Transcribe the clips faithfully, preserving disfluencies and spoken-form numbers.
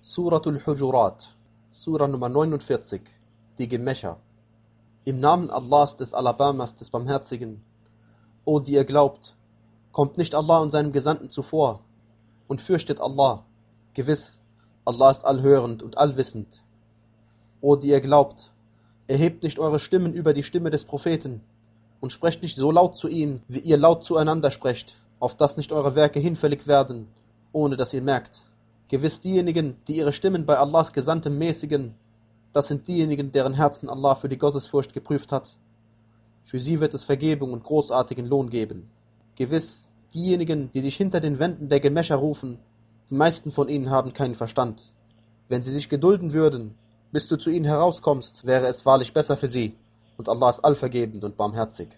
Suratul Hujurat, Sura Nummer neunundvierzig, die Gemächer. Im Namen Allahs, des Alabamas, des Barmherzigen. O, die ihr glaubt, kommt nicht Allah und seinem Gesandten zuvor und fürchtet Allah. Gewiss, Allah ist allhörend und allwissend. O, die ihr glaubt, erhebt nicht eure Stimmen über die Stimme des Propheten und sprecht nicht so laut zu ihm, wie ihr laut zueinander sprecht, auf dass nicht eure Werke hinfällig werden, ohne dass ihr merkt. Gewiss diejenigen, die ihre Stimmen bei Allahs Gesandtem mäßigen, das sind diejenigen, deren Herzen Allah für die Gottesfurcht geprüft hat. Für sie wird es Vergebung und großartigen Lohn geben. Gewiss, diejenigen, die dich hinter den Wänden der Gemächer rufen, die meisten von ihnen haben keinen Verstand. Wenn sie sich gedulden würden, bis du zu ihnen herauskommst, wäre es wahrlich besser für sie, und Allah ist allvergebend und barmherzig.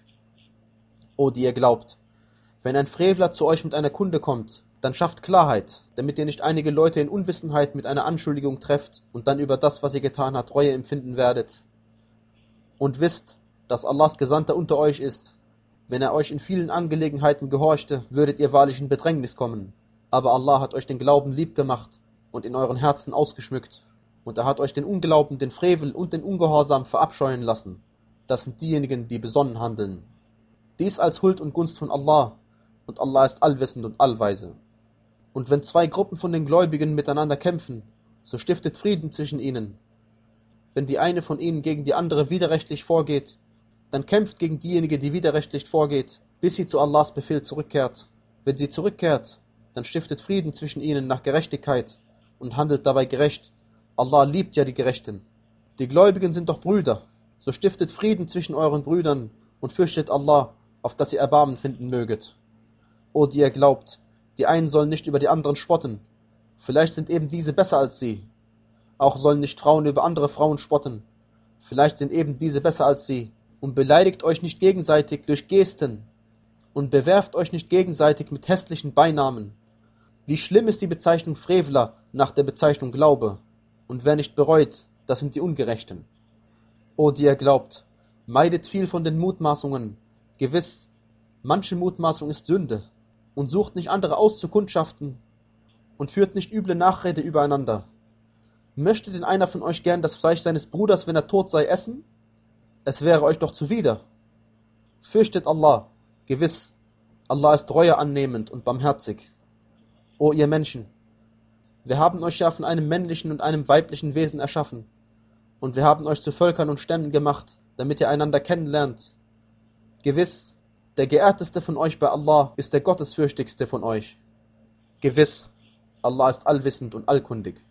O, die ihr glaubt, wenn ein Frevler zu euch mit einer Kunde kommt, dann schafft Klarheit, damit ihr nicht einige Leute in Unwissenheit mit einer Anschuldigung trefft und dann über das, was ihr getan habt, Reue empfinden werdet. Und wisst, dass Allahs Gesandter unter euch ist. Wenn er euch in vielen Angelegenheiten gehorchte, würdet ihr wahrlich in Bedrängnis kommen. Aber Allah hat euch den Glauben lieb gemacht und in euren Herzen ausgeschmückt. Und er hat euch den Unglauben, den Frevel und den Ungehorsam verabscheuen lassen. Das sind diejenigen, die besonnen handeln. Dies als Huld und Gunst von Allah, und Allah ist allwissend und allweise. Und wenn zwei Gruppen von den Gläubigen miteinander kämpfen, so stiftet Frieden zwischen ihnen. Wenn die eine von ihnen gegen die andere widerrechtlich vorgeht, dann kämpft gegen diejenige, die widerrechtlich vorgeht, bis sie zu Allahs Befehl zurückkehrt. Wenn sie zurückkehrt, dann stiftet Frieden zwischen ihnen nach Gerechtigkeit und handelt dabei gerecht. Allah liebt ja die Gerechten. Die Gläubigen sind doch Brüder, so stiftet Frieden zwischen euren Brüdern und fürchtet Allah, auf dass ihr Erbarmen finden möget. O, die ihr glaubt, die einen sollen nicht über die anderen spotten. Vielleicht sind eben diese besser als sie. Auch sollen nicht Frauen über andere Frauen spotten. Vielleicht sind eben diese besser als sie. Und beleidigt euch nicht gegenseitig durch Gesten. Und bewerft euch nicht gegenseitig mit hässlichen Beinamen. Wie schlimm ist die Bezeichnung Frevler nach der Bezeichnung Glaube. Und wer nicht bereut, das sind die Ungerechten. O, die ihr glaubt, meidet viel von den Mutmaßungen. Gewiss, manche Mutmaßung ist Sünde. Und sucht nicht andere aus zu kundschaften und führt nicht üble Nachrede übereinander. Möchte denn einer von euch gern das Fleisch seines Bruders, wenn er tot sei, essen? Es wäre euch doch zuwider. Fürchtet Allah, gewiss, Allah ist Reue annehmend und barmherzig. O ihr Menschen, wir haben euch ja von einem männlichen und einem weiblichen Wesen erschaffen, und wir haben euch zu Völkern und Stämmen gemacht, damit ihr einander kennenlernt. Gewiss, der Geehrteste von euch bei Allah ist der Gottesfürchtigste von euch. Gewiss, Allah ist allwissend und allkundig.